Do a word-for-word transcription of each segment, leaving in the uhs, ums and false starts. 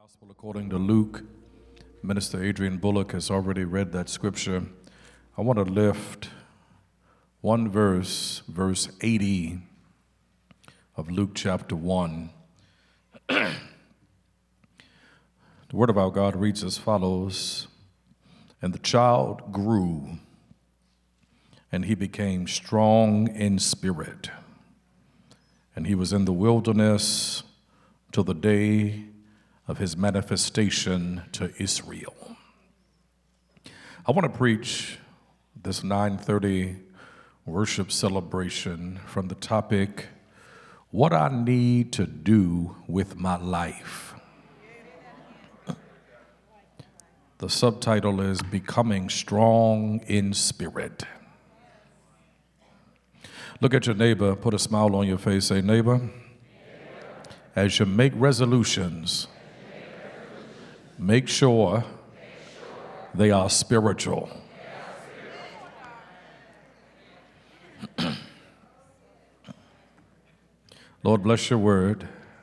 Gospel according to Luke. Minister Adrian Bullock has already read that scripture. I want to lift one verse, verse eighty of Luke chapter one. The word of our God reads as follows: And the child grew, and he became strong in spirit, and he was in the wilderness till the day of his manifestation to Israel. I want to preach this nine thirty worship celebration from the topic, What I Need to Do with My Life. The subtitle is Becoming Strong in Spirit. Look at your neighbor, put a smile on your face, say, neighbor, as you make resolutions, make sure they are spiritual. Lord, bless your word.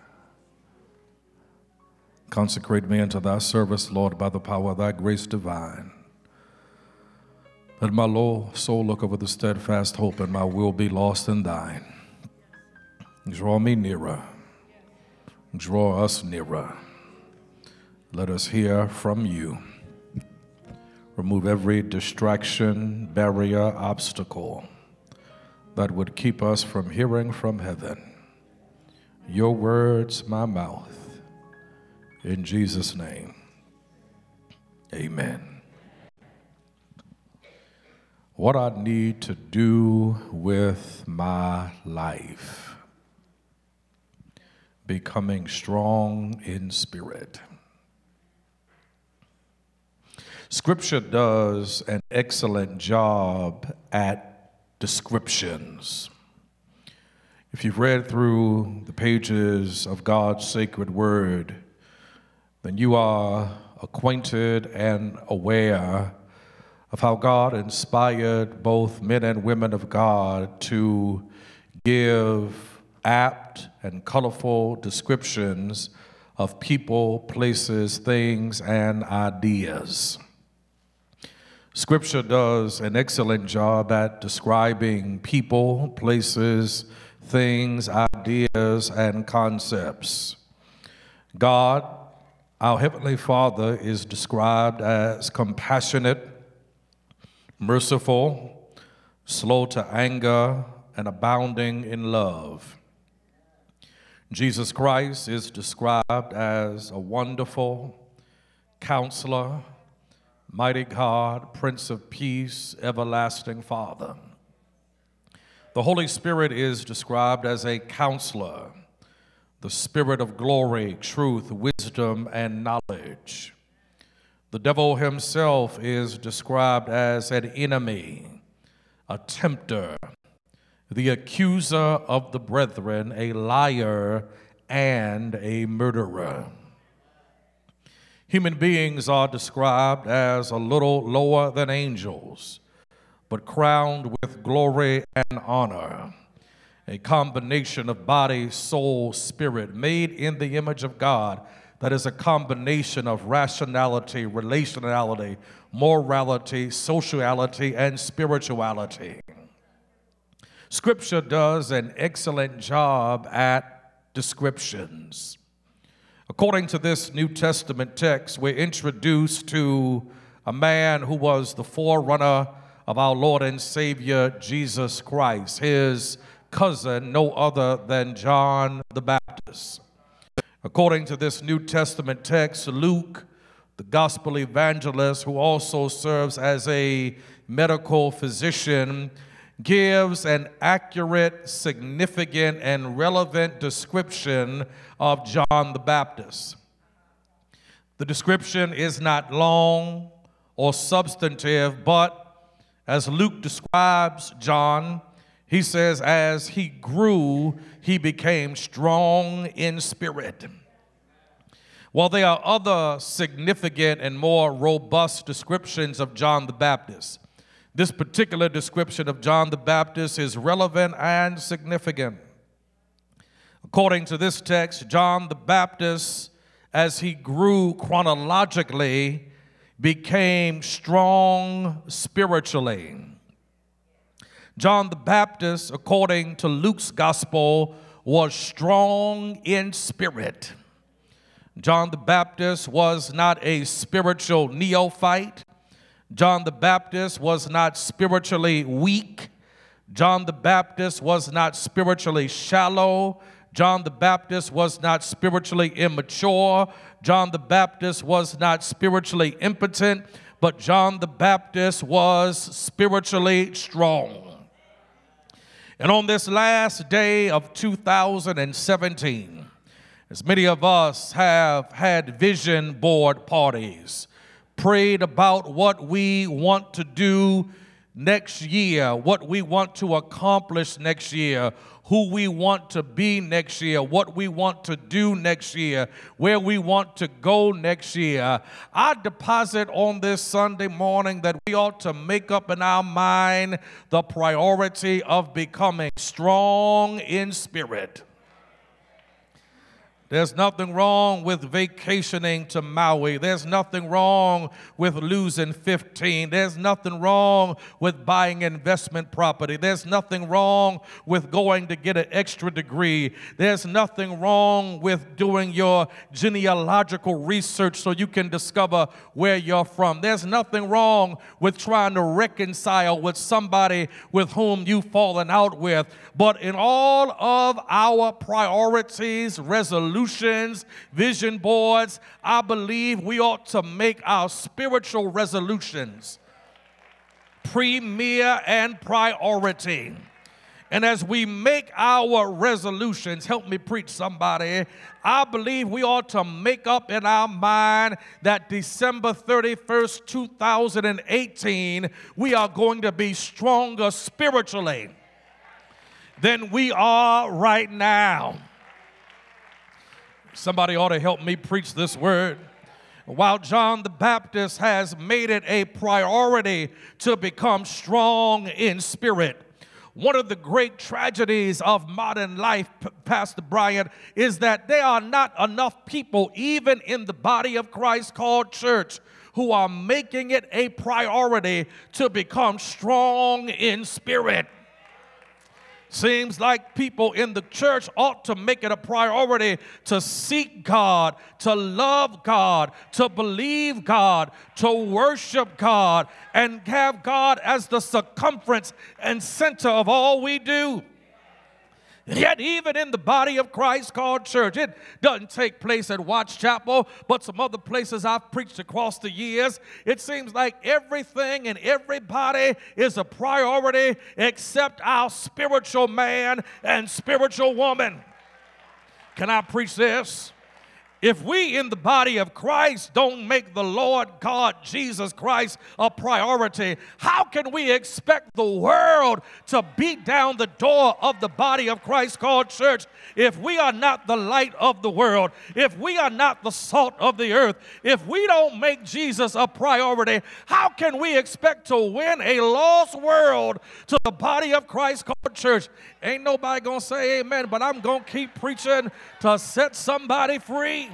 Consecrate me into thy service, Lord, by the power of thy grace divine. Let my low soul look over the steadfast hope, and my will be lost in thine. Draw me nearer. Draw us nearer. Let us hear from you. Remove every distraction, barrier, obstacle that would keep us from hearing from heaven. Your words, my mouth. In Jesus' name, amen. What I need to do with my life. Becoming strong in spirit. Scripture does an excellent job at descriptions. If you've read through the pages of God's sacred word, then you are acquainted and aware of how God inspired both men and women of God to give apt and colorful descriptions of people, places, things, and ideas. Scripture does an excellent job at describing people, places, things, ideas, and concepts. God, our Heavenly Father, is described as compassionate, merciful, slow to anger, and abounding in love. Jesus Christ is described as a wonderful counselor, mighty God, Prince of Peace, everlasting Father. The Holy Spirit is described as a counselor, the Spirit of glory, truth, wisdom, and knowledge. The devil himself is described as an enemy, a tempter, the accuser of the brethren, a liar, and a murderer. Human beings are described as a little lower than angels, but crowned with glory and honor, a combination of body, soul, spirit, made in the image of God, that is a combination of rationality, relationality, morality, sociality, and spirituality. Scripture does an excellent job at descriptions. According to this New Testament text, we're introduced to a man who was the forerunner of our Lord and Savior, Jesus Christ, his cousin, no other than John the Baptist. According to this New Testament text, Luke, the gospel evangelist, who also serves as a medical physician, gives an accurate, significant, and relevant description of John the Baptist. The description is not long or substantive, but as Luke describes John, he says, as he grew, he became strong in spirit. While there are other significant and more robust descriptions of John the Baptist, this particular description of John the Baptist is relevant and significant. According to this text, John the Baptist as he grew chronologically, became strong spiritually. John the Baptist, according to Luke's gospel, was strong in spirit. John the Baptist was not a spiritual neophyte. John the Baptist was not spiritually weak. John the Baptist was not spiritually shallow. John the Baptist was not spiritually immature. John the Baptist was not spiritually impotent, but John the Baptist was spiritually strong. And on this last day of two thousand seventeen, as many of us have had vision board parties, prayed about what we want to do next year, what we want to accomplish next year, who we want to be next year, what we want to do next year, where we want to go next year, I deposit on this Sunday morning that we ought to make up in our mind the priority of becoming strong in spirit. There's nothing wrong with vacationing to Maui. There's nothing wrong with losing fifteen. There's nothing wrong with buying investment property. There's nothing wrong with going to get an extra degree. There's nothing wrong with doing your genealogical research so you can discover where you're from. There's nothing wrong with trying to reconcile with somebody with whom you've fallen out with. But in all of our priorities, resolutions, Resolutions, vision boards, I believe we ought to make our spiritual resolutions premier and priority. And as we make our resolutions, help me preach somebody, I believe we ought to make up in our mind that December thirty-first, two thousand eighteen, we are going to be stronger spiritually than we are right now. Somebody ought to help me preach this word. While John the Baptist has made it a priority to become strong in spirit, one of the great tragedies of modern life, Pastor Bryant, is that there are not enough people, even in the body of Christ called church, who are making it a priority to become strong in spirit. Seems like people in the church ought to make it a priority to seek God, to love God, to believe God, to worship God, and have God as the circumference and center of all we do. Yet even in the body of Christ called church, it doesn't take place at Watts Chapel, but some other places I've preached across the years, it seems like everything and everybody is a priority except our spiritual man and spiritual woman. Can I preach this? If we in the body of Christ don't make the Lord God Jesus Christ a priority, how can we expect the world to beat down the door of the body of Christ called church if we are not the light of the world, if we are not the salt of the earth, if we don't make Jesus a priority? How can we expect to win a lost world to the body of Christ called church? Ain't nobody gonna say amen, but I'm gonna keep preaching to set somebody free.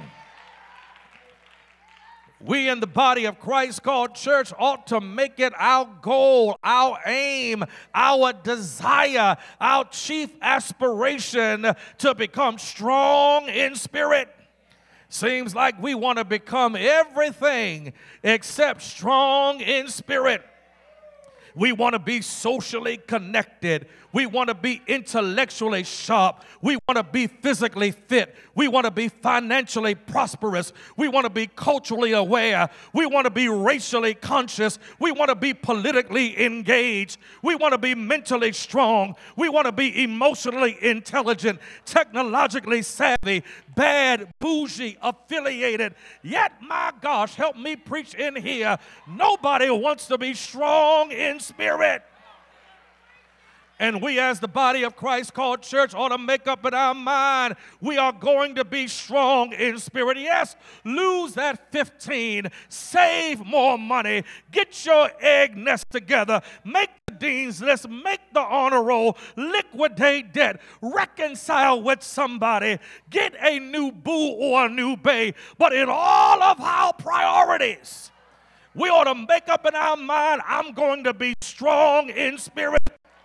We in the body of Christ called church ought to make it our goal, our aim, our desire, our chief aspiration to become strong in spirit. Seems like we want to become everything except strong in spirit. We want to be socially connected. We want to be intellectually sharp. We want to be physically fit. We want to be financially prosperous. We want to be culturally aware. We want to be racially conscious. We want to be politically engaged. We want to be mentally strong. We want to be emotionally intelligent, technologically savvy, bad, bougie, affiliated. Yet, my gosh, help me preach in here. Nobody wants to be strong in spirit. And we as the body of Christ called church ought to make up in our mind we are going to be strong in spirit. Yes, lose that fifteen, save more money, get your egg nest together, make the dean's list, make the honor roll, liquidate debt, reconcile with somebody, get a new boo or a new bae. But in all of our priorities, we ought to make up in our mind, I'm going to be strong in spirit.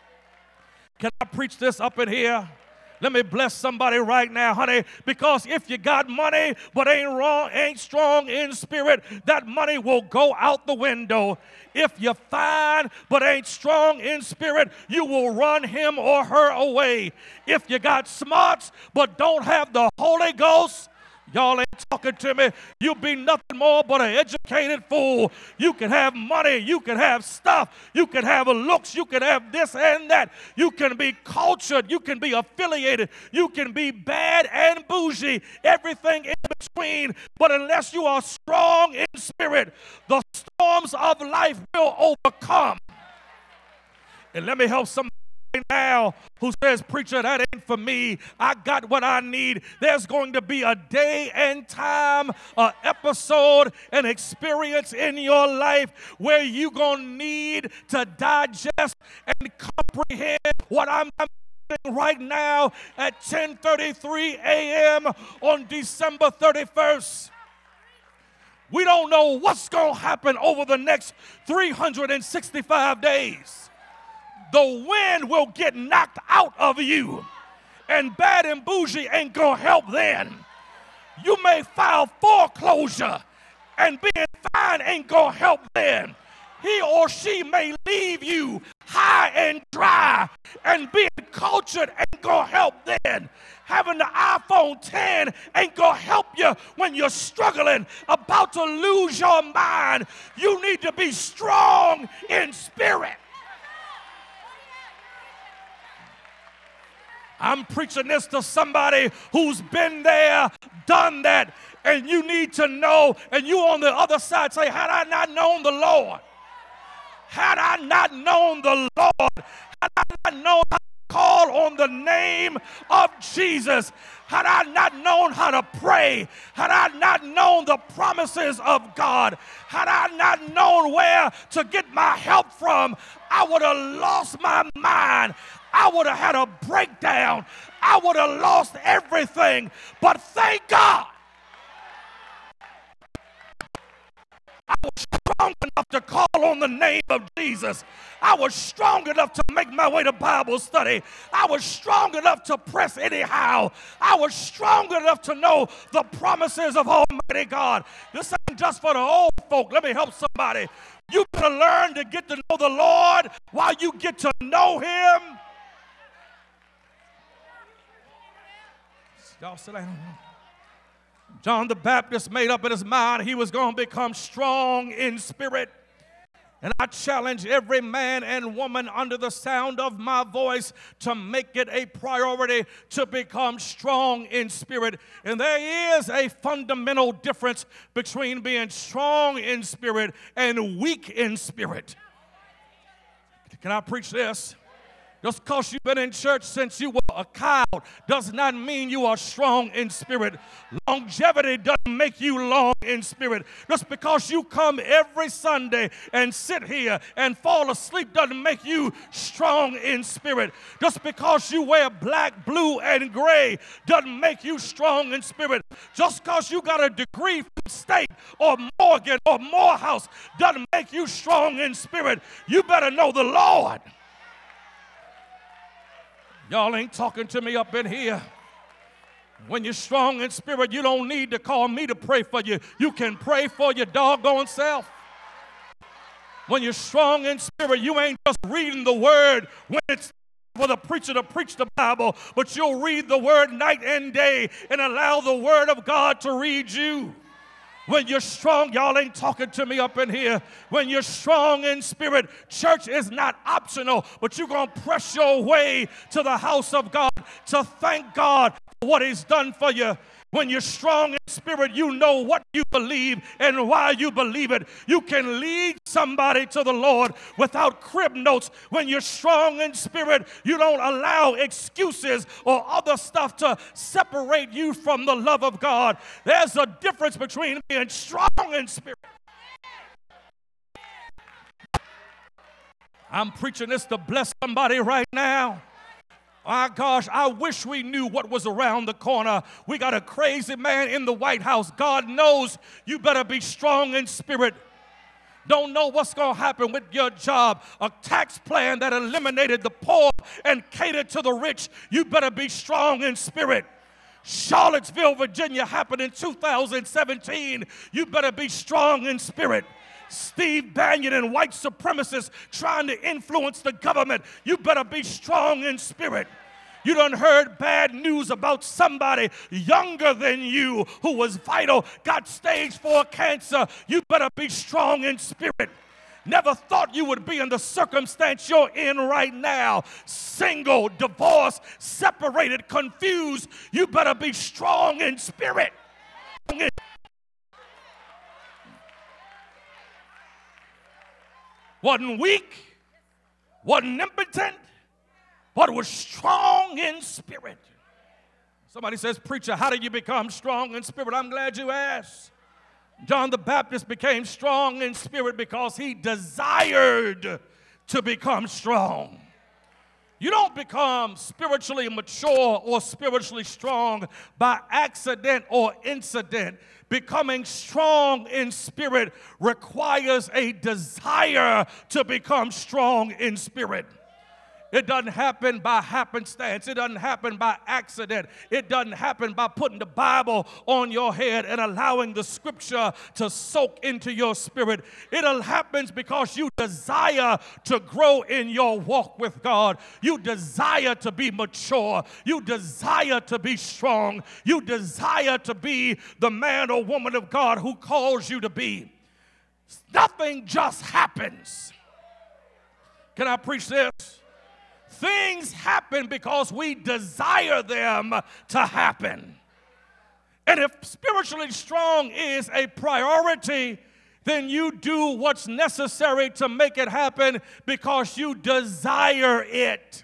Can I preach this up in here? Let me bless somebody right now, honey, because if you got money but ain't wrong, ain't strong in spirit, that money will go out the window. If you're fine but ain't strong in spirit, you will run him or her away. If you got smarts but don't have the Holy Ghost, y'all ain't talking to me. You be nothing more but an educated fool. You can have money. You can have stuff. You can have looks. You can have this and that. You can be cultured. You can be affiliated. You can be bad and bougie. Everything in between. But unless you are strong in spirit, the storms of life will overcome. And let me help somebody now who says, preacher, that ain't for me. I got what I need. There's going to be a day and time, an episode, an experience in your life where you're going to need to digest and comprehend what I'm doing right now at ten thirty-three a.m. on December thirty-first. We don't know what's going to happen over the next three hundred sixty-five days. The wind will get knocked out of you, and bad and bougie ain't gonna help then. You may file foreclosure, and being fine ain't gonna help then. He or she may leave you high and dry, and being cultured ain't gonna help then. Having the iPhone ten ain't gonna help you when you're struggling, about to lose your mind. You need to be strong in spirit. I'm preaching this to somebody who's been there, done that, and you need to know, and you on the other side say, had I not known the Lord, had I not known the Lord, had I not known how to call on the name of Jesus, had I not known how to pray, had I not known the promises of God, had I not known where to get my help from, I would have lost my mind. I would have had a breakdown. I would have lost everything. But thank God, I was strong enough to call on the name of Jesus. I was strong enough to make my way to Bible study. I was strong enough to press anyhow. I was strong enough to know the promises of Almighty God. This ain't just for the old folk. Let me help somebody. You better learn to get to know the Lord while you get to know Him. Y'all sit down. John the Baptist made up in his mind he was going to become strong in spirit. And I challenge every man and woman under the sound of my voice to make it a priority to become strong in spirit. And there is a fundamental difference between being strong in spirit and weak in spirit. Can I preach this? Just because you've been in church since you were a child does not mean you are strong in spirit. Longevity doesn't make you long in spirit. Just because you come every Sunday and sit here and fall asleep doesn't make you strong in spirit. Just because you wear black, blue, and gray doesn't make you strong in spirit. Just because you got a degree from State or Morgan or Morehouse doesn't make you strong in spirit. You better know the Lord. Y'all ain't talking to me up in here. When you're strong in spirit, you don't need to call me to pray for you. You can pray for your doggone self. When you're strong in spirit, you ain't just reading the word when it's for the preacher to preach the Bible, but you'll read the word night and day and allow the word of God to read you. When you're strong, y'all ain't talking to me up in here. When you're strong in spirit, church is not optional, but you're going to press your way to the house of God to thank God for what He's done for you. When you're strong in spirit, you know what you believe and why you believe it. You can lead somebody to the Lord without crib notes. When you're strong in spirit, you don't allow excuses or other stuff to separate you from the love of God. There's a difference between being strong in spirit. I'm preaching this to bless somebody right now. My gosh, I wish we knew what was around the corner. We got a crazy man in the White House. God knows you better be strong in spirit. Don't know what's going to happen with your job. A tax plan that eliminated the poor and catered to the rich. You better be strong in spirit. Charlottesville, Virginia happened in two thousand seventeen. You better be strong in spirit. Steve Bannon and white supremacists trying to influence the government. You better be strong in spirit. You done heard bad news about somebody younger than you who was vital, got stage four cancer. You better be strong in spirit. Never thought you would be in the circumstance you're in right now. Single, divorced, separated, confused. You better be strong in spirit. Wasn't weak, wasn't impotent, but was strong in spirit. Somebody says, preacher, how did you become strong in spirit? I'm glad you asked. John the Baptist became strong in spirit because he desired to become strong. You don't become spiritually mature or spiritually strong by accident or incident. Becoming strong in spirit requires a desire to become strong in spirit. It doesn't happen by happenstance. It doesn't happen by accident. It doesn't happen by putting the Bible on your head and allowing the scripture to soak into your spirit. It happens because you desire to grow in your walk with God. You desire to be mature. You desire to be strong. You desire to be the man or woman of God who calls you to be. Nothing just happens. Can I preach this? Things happen because we desire them to happen. And if spiritually strong is a priority, then you do what's necessary to make it happen because you desire it.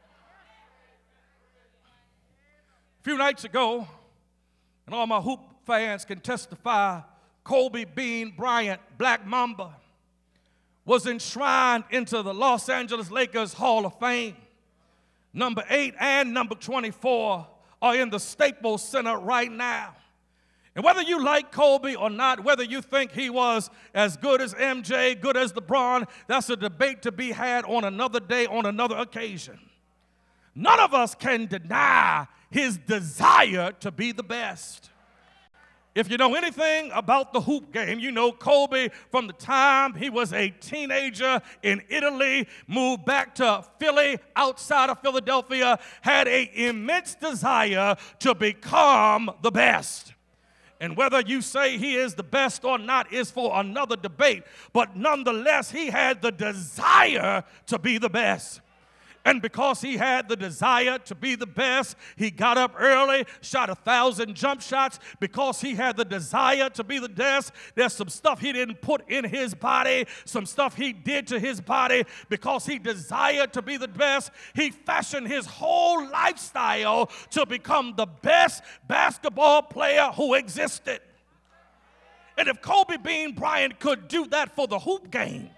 A few nights ago, and all my hoop fans can testify, Kobe Bean Bryant, Black Mamba, was enshrined into the Los Angeles Lakers Hall of Fame. Number eight and number twenty-four are in the Staples Center right now. And whether you like Kobe or not, whether you think he was as good as M J, good as LeBron, that's a debate to be had on another day, on another occasion. None of us can deny his desire to be the best. If you know anything about the hoop game, you know Kobe, from the time he was a teenager in Italy, moved back to Philly, outside of Philadelphia, had an immense desire to become the best. And whether you say he is the best or not is for another debate, but nonetheless, he had the desire to be the best. And because he had the desire to be the best, he got up early, shot a thousand jump shots. Because he had the desire to be the best, there's some stuff he didn't put in his body, some stuff he did to his body. Because he desired to be the best, he fashioned his whole lifestyle to become the best basketball player who existed. And if Kobe Bean Bryant could do that for the hoop game,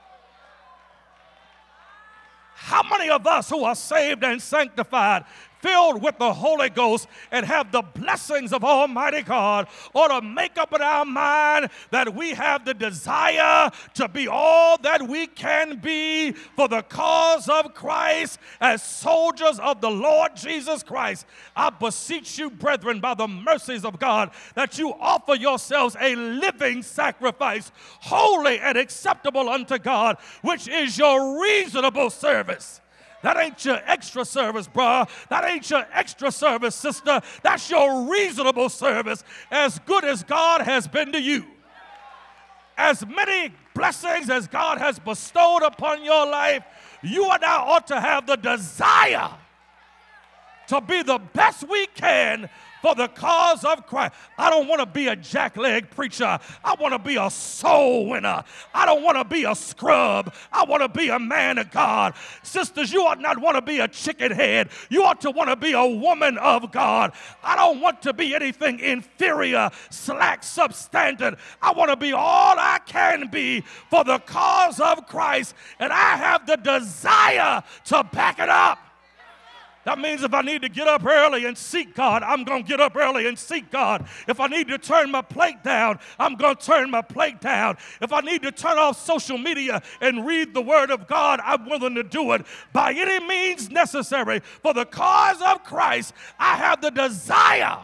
how many of us who are saved and sanctified, filled with the Holy Ghost, and have the blessings of Almighty God, ought to make up in our mind that we have the desire to be all that we can be for the cause of Christ as soldiers of the Lord Jesus Christ? I beseech you, brethren, by the mercies of God, that you offer yourselves a living sacrifice, holy and acceptable unto God, which is your reasonable service. That ain't your extra service, bruh. That ain't your extra service, sister. That's your reasonable service, as good as God has been to you. As many blessings as God has bestowed upon your life, you and I ought to have the desire to be the best we can for the cause of Christ. I don't want to be a jackleg preacher. I want to be a soul winner. I don't want to be a scrub. I want to be a man of God. Sisters, you ought not want to be a chicken head. You ought to want to be a woman of God. I don't want to be anything inferior, slack, substandard. I want to be all I can be for the cause of Christ, and I have the desire to back it up. That means if I need to get up early and seek God, I'm going to get up early and seek God. If I need to turn my plate down, I'm going to turn my plate down. If I need to turn off social media and read the Word of God, I'm willing to do it by any means necessary. For the cause of Christ, I have the desire.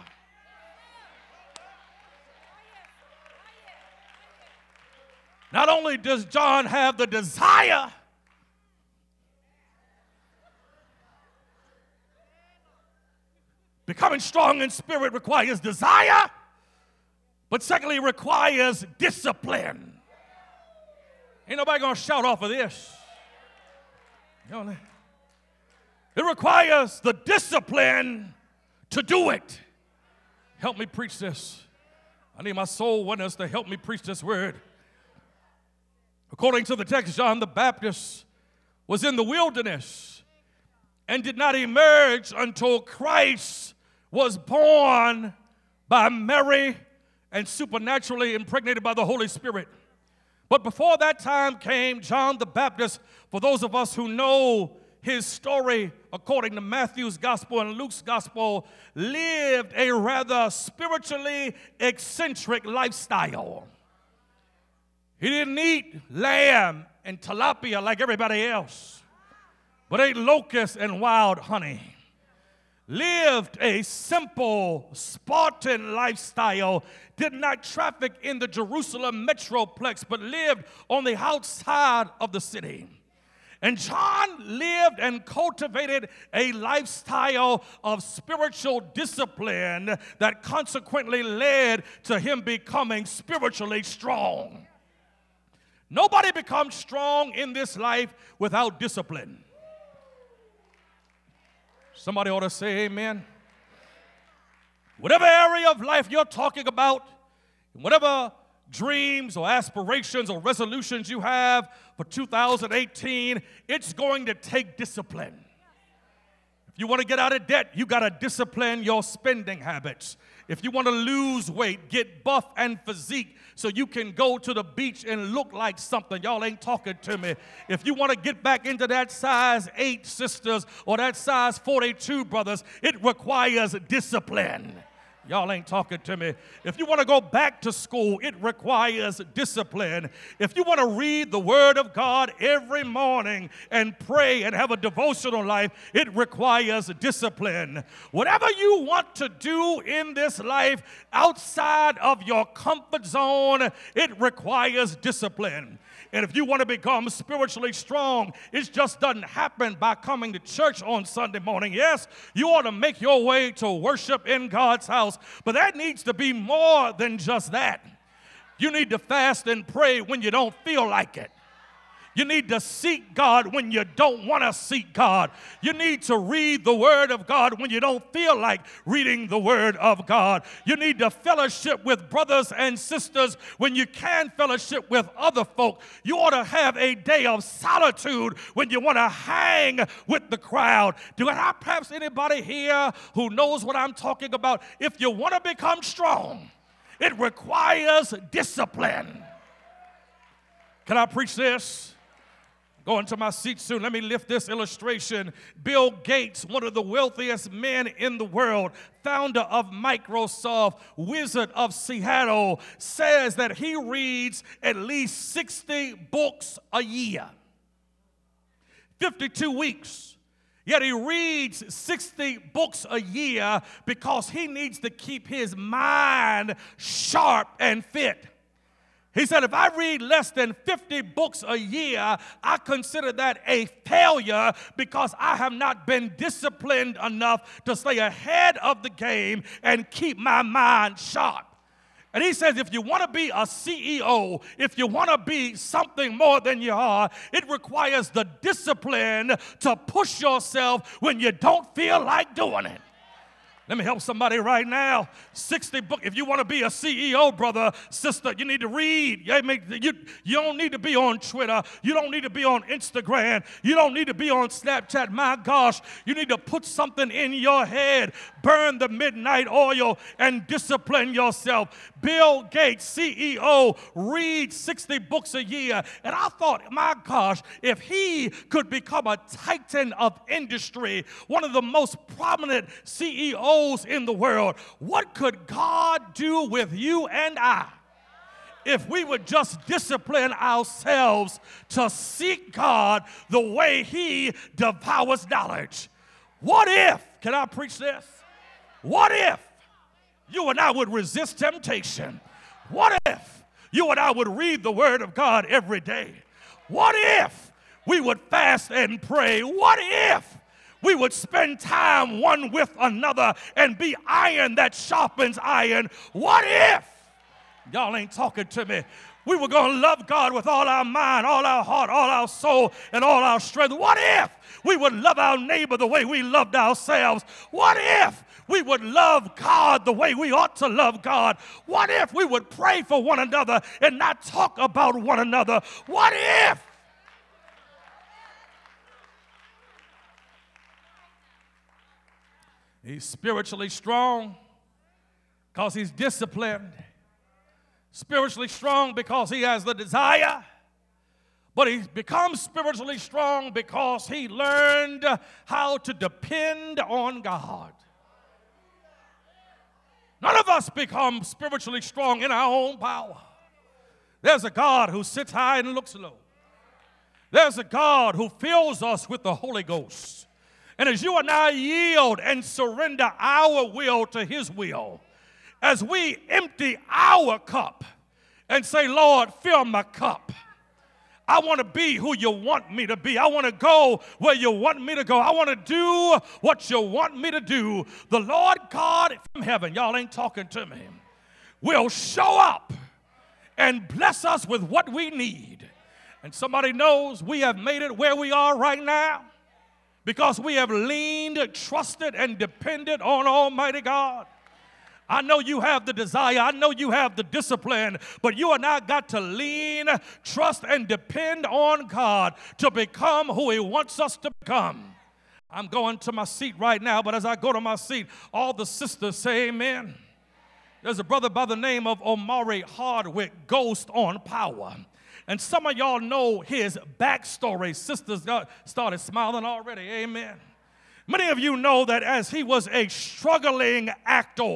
Not only does John have the desire, becoming strong in spirit requires desire, but secondly, requires discipline. Ain't nobody gonna shout off of this. You know, it requires the discipline to do it. Help me preach this. I need my soul winners to help me preach this word. According to the text, John the Baptist was in the wilderness and did not emerge until Christ was born by Mary and supernaturally impregnated by the Holy Spirit. But before that time came, John the Baptist, for those of us who know his story according to Matthew's gospel and Luke's gospel, lived a rather spiritually eccentric lifestyle. He didn't eat lamb and tilapia like everybody else, but ate locusts and wild honey. Lived a simple, Spartan lifestyle, did not traffic in the Jerusalem metroplex, but lived on the outside of the city. And John lived and cultivated a lifestyle of spiritual discipline that consequently led to him becoming spiritually strong. Nobody becomes strong in this life without discipline. Somebody ought to say amen. Whatever area of life you're talking about, whatever dreams or aspirations or resolutions you have for two thousand eighteen, it's going to take discipline. If you want to get out of debt, you got to discipline your spending habits. If you want to lose weight, get buff and physique so you can go to the beach and look like something. Y'all ain't talking to me. If you want to get back into that size eight, sisters, or that size forty-two, brothers, it requires discipline. Y'all ain't talking to me. If you want to go back to school, it requires discipline. If you want to read the Word of God every morning and pray and have a devotional life, it requires discipline. Whatever you want to do in this life outside of your comfort zone, it requires discipline. And if you want to become spiritually strong, it just doesn't happen by coming to church on Sunday morning. Yes, you ought to make your way to worship in God's house, but that needs to be more than just that. You need to fast and pray when you don't feel like it. You need to seek God when you don't want to seek God. You need to read the Word of God when you don't feel like reading the Word of God. You need to fellowship with brothers and sisters when you can fellowship with other folk. You ought to have a day of solitude when you want to hang with the crowd. Do I have perhaps anybody here who knows what I'm talking about? If you want to become strong, it requires discipline. Can I preach this? Going to my seat soon. Let me lift this illustration. Bill Gates, one of the wealthiest men in the world, founder of Microsoft, wizard of Seattle, says that he reads at least sixty books a year. fifty-two weeks. Yet he reads sixty books a year because he needs to keep his mind sharp and fit. He said, if I read less than fifty books a year, I consider that a failure because I have not been disciplined enough to stay ahead of the game and keep my mind sharp. And he says, if you want to be a C E O, if you want to be something more than you are, it requires the discipline to push yourself when you don't feel like doing it. Let me help somebody right now. sixty books. If you want to be a C E O, brother, sister, you need to read. You, you don't need to be on Twitter. You don't need to be on Instagram. You don't need to be on Snapchat. My gosh, you need to put something in your head. Burn the midnight oil and discipline yourself. Bill Gates, C E O, reads sixty books a year. And I thought, my gosh, if he could become a titan of industry, one of the most prominent C E Os in the world, what could God do with you and I if we would just discipline ourselves to seek God the way he devours knowledge? What if, can I preach this? What if you and I would resist temptation? What if you and I would read the word of God every day? What if we would fast and pray? What if we would spend time one with another and be iron that sharpens iron? What if, y'all ain't talking to me, we were going to love God with all our mind, all our heart, all our soul, and all our strength? What if we would love our neighbor the way we loved ourselves? What if we would love God the way we ought to love God? What if we would pray for one another and not talk about one another? What if? He's spiritually strong because he's disciplined. Spiritually strong because he has the desire. But he becomes spiritually strong because he learned how to depend on God. None of us become spiritually strong in our own power. There's a God who sits high and looks low. There's a God who fills us with the Holy Ghost. And as you and I yield and surrender our will to his will, as we empty our cup and say, Lord, fill my cup. I want to be who you want me to be. I want to go where you want me to go. I want to do what you want me to do. The Lord God from heaven, y'all ain't talking to me, will show up and bless us with what we need. And somebody knows we have made it where we are right now because we have leaned, trusted, and depended on Almighty God. I know you have the desire. I know you have the discipline. But you and I got to lean, trust, and depend on God to become who he wants us to become. I'm going to my seat right now, but as I go to my seat, all the sisters say amen. There's a brother by the name of Omari Hardwick, Ghost on Power. And some of y'all know his backstory. Sisters got started smiling already. Amen. Many of you know that as he was a struggling actor,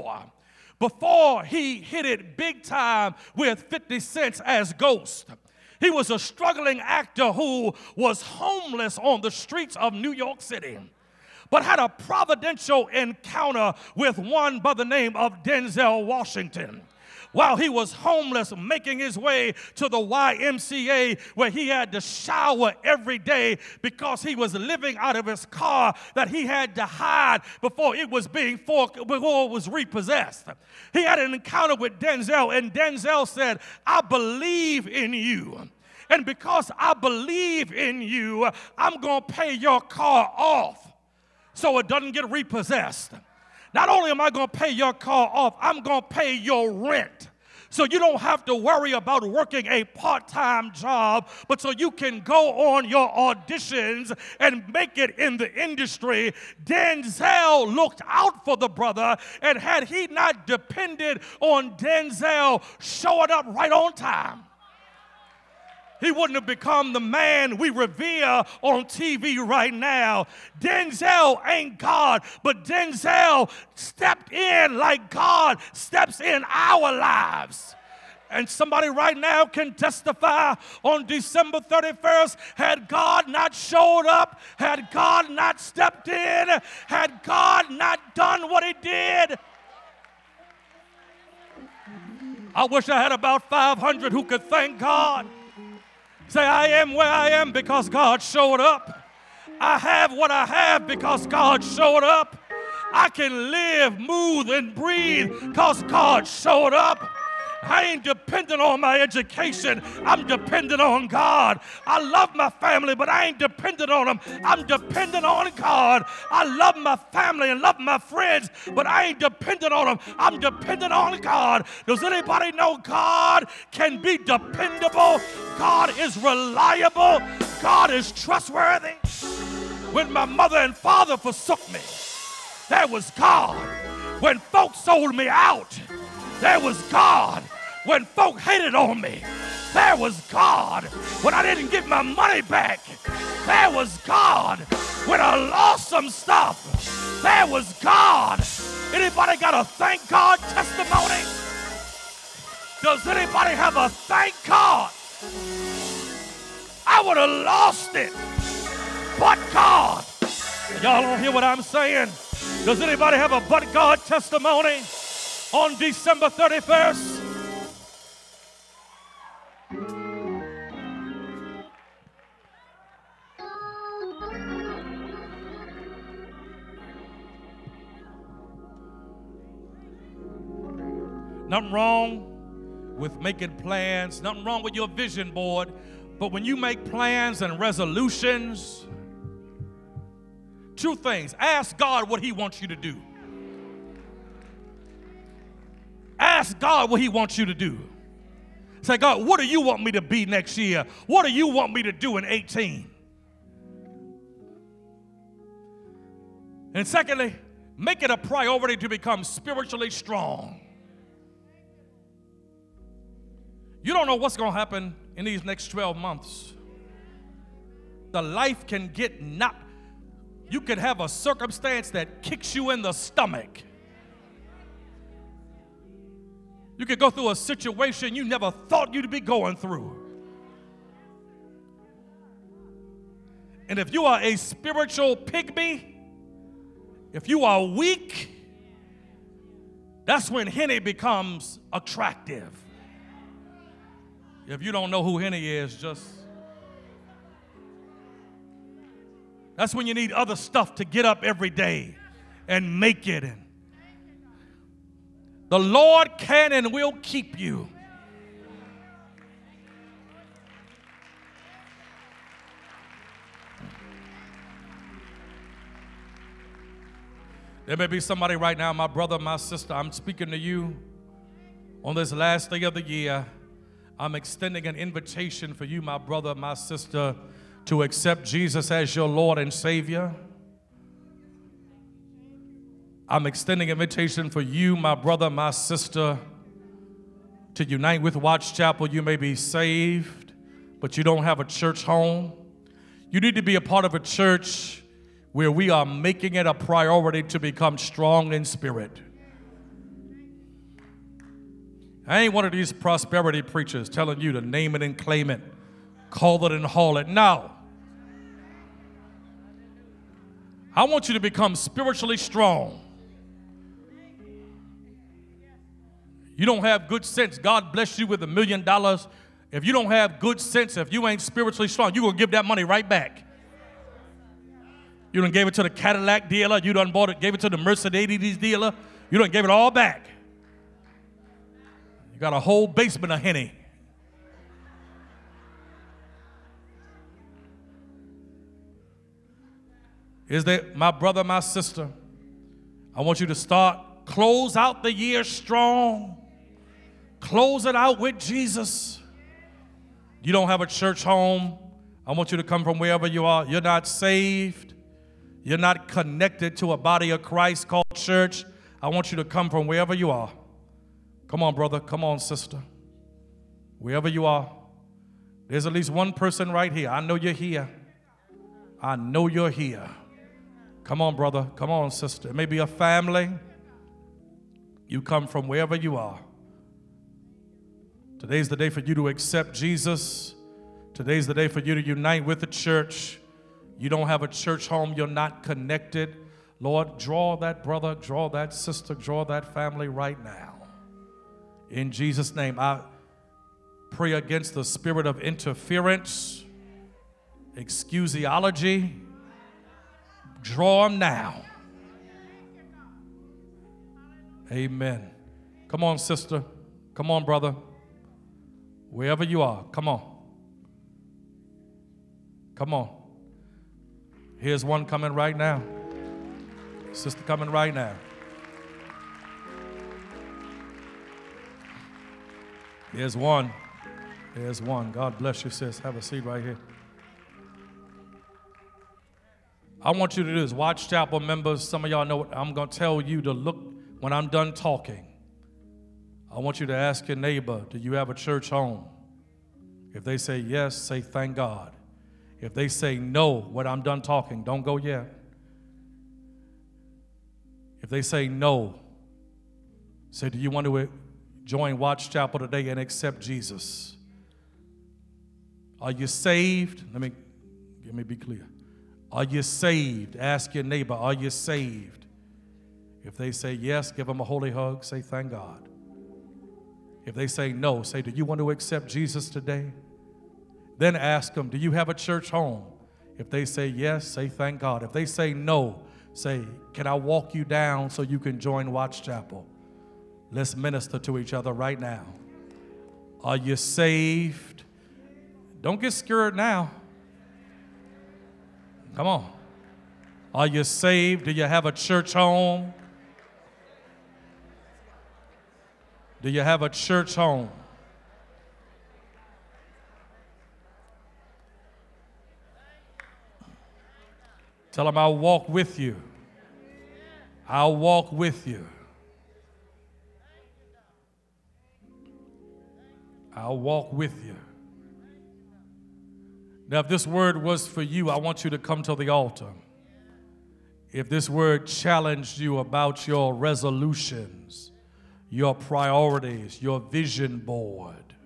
before he hit it big time with fifty cents as Ghost, he was a struggling actor who was homeless on the streets of New York City, but had a providential encounter with one by the name of Denzel Washington. While he was homeless, making his way to the Y M C A where he had to shower every day because he was living out of his car that he had to hide before it was being for, before it was repossessed. He had an encounter with Denzel, and Denzel said, I believe in you. And because I believe in you, I'm going to pay your car off so it doesn't get repossessed. Not only am I going to pay your car off, I'm going to pay your rent. So you don't have to worry about working a part-time job, but so you can go on your auditions and make it in the industry. Denzel looked out for the brother, and had he not depended on Denzel showing up right on time, he wouldn't have become the man we revere on T V right now. Denzel ain't God, but Denzel stepped in like God steps in our lives. And somebody right now can testify on December thirty-first, had God not showed up, had God not stepped in, had God not done what he did. I wish I had about five hundred who could thank God. Say, I am where I am because God showed up. I have what I have because God showed up. I can live, move, and breathe because God showed up. I ain't dependent on my education. I'm dependent on God. I love my family, but I ain't dependent on them. I'm dependent on God. I love my family and love my friends, but I ain't dependent on them. I'm dependent on God. Does anybody know God can be dependable? God is reliable. God is trustworthy. When my mother and father forsook me, there was God. When folks sold me out, there was God. When folk hated on me, there was God. When I didn't get my money back, there was God. When I lost some stuff, there was God. Anybody got a thank God testimony? Does anybody have a thank God? I would have lost it, but God. Y'all don't hear what I'm saying? Does anybody have a but God testimony on December thirty-first? Nothing wrong with making plans, nothing wrong with your vision board, but when you make plans and resolutions, two things. Ask God what he wants you to do. Ask God what he wants you to do. Say, God, what do you want me to be next year? What do you want me to do in eighteen? And secondly, make it a priority to become spiritually strong. You don't know what's going to happen in these next twelve months. The life can get knocked. You could have a circumstance that kicks you in the stomach. You could go through a situation you never thought you'd be going through. And if you are a spiritual pygmy, if you are weak, that's when Henny becomes attractive. If you don't know who Henny is, just... That's when you need other stuff to get up every day and make it. The Lord can and will keep you. There may be somebody right now, my brother, my sister, I'm speaking to you on this last day of the year. I'm extending an invitation for you, my brother, my sister, to accept Jesus as your Lord and Savior. I'm extending an invitation for you, my brother, my sister, to unite with Watch Chapel. You may be saved, but you don't have a church home. You need to be a part of a church where we are making it a priority to become strong in spirit. I ain't one of these prosperity preachers telling you to name it and claim it, call it and haul it. No. I want you to become spiritually strong. You don't have good sense. God bless you with a million dollars. If you don't have good sense, if you ain't spiritually strong, you're going to give that money right back. You done gave it to the Cadillac dealer. You done bought it, gave it to the Mercedes dealer. You done gave it all back. You got a whole basement of Henny. Is that my brother, my sister? I want you to start, close out the year strong. Close it out with Jesus. You don't have a church home. I want you to come from wherever you are. You're not saved. You're not connected to a body of Christ called church. I want you to come from wherever you are. Come on, brother. Come on, sister. Wherever you are. There's at least one person right here. I know you're here. I know you're here. Come on, brother. Come on, sister. It may be a family. You come from wherever you are. Today's the day for you to accept Jesus. Today's the day for you to unite with the church. You don't have a church home. You're not connected. Lord, draw that brother, draw that sister, draw that family right now. In Jesus' name, I pray against the spirit of interference, excusiology. Draw them now. Amen. Come on, sister. Come on, brother. Wherever you are, come on. Come on. Here's one coming right now. Sister coming right now. There's one. There's one. God bless you, sis. Have a seat right here. I want you to do this. Watch Chapel members, some of y'all know what I'm going to tell you to look when I'm done talking. I want you to ask your neighbor, do you have a church home? If they say yes, say thank God. If they say no, when I'm done talking, don't go yet. If they say no, say, do you want to join Watch Chapel today and accept Jesus? Are you saved? Let me, let me be clear. Are you saved? Ask your neighbor, are you saved? If they say yes, give them a holy hug. Say thank God. If they say no, say, do you want to accept Jesus today? Then ask them, do you have a church home? If they say yes, say thank God. If they say no, say, can I walk you down so you can join Watch Chapel? Let's minister to each other right now. Are you saved? Don't get scared now. Come on. Are you saved? Do you have a church home? Do you have a church home? Tell them I'll walk with you. I'll walk with you. I'll walk with you. Now, if this word was for you, I want you to come to the altar. If this word challenged you about your resolutions, your priorities, your vision board,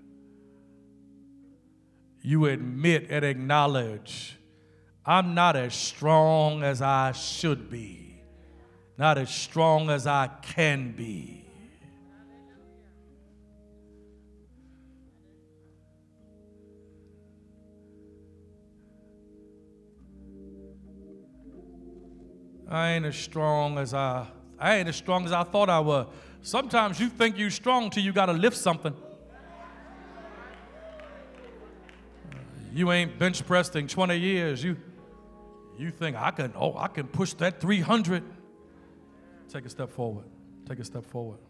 you admit and acknowledge, I'm not as strong as I should be, not as strong as I can be. I ain't as strong as I, I ain't as strong as I thought I was. Sometimes you think you're strong till you got to lift something. You ain't bench pressed in twenty years. You, you think I can, oh, I can push that three hundred. Take a step forward. Take a step forward.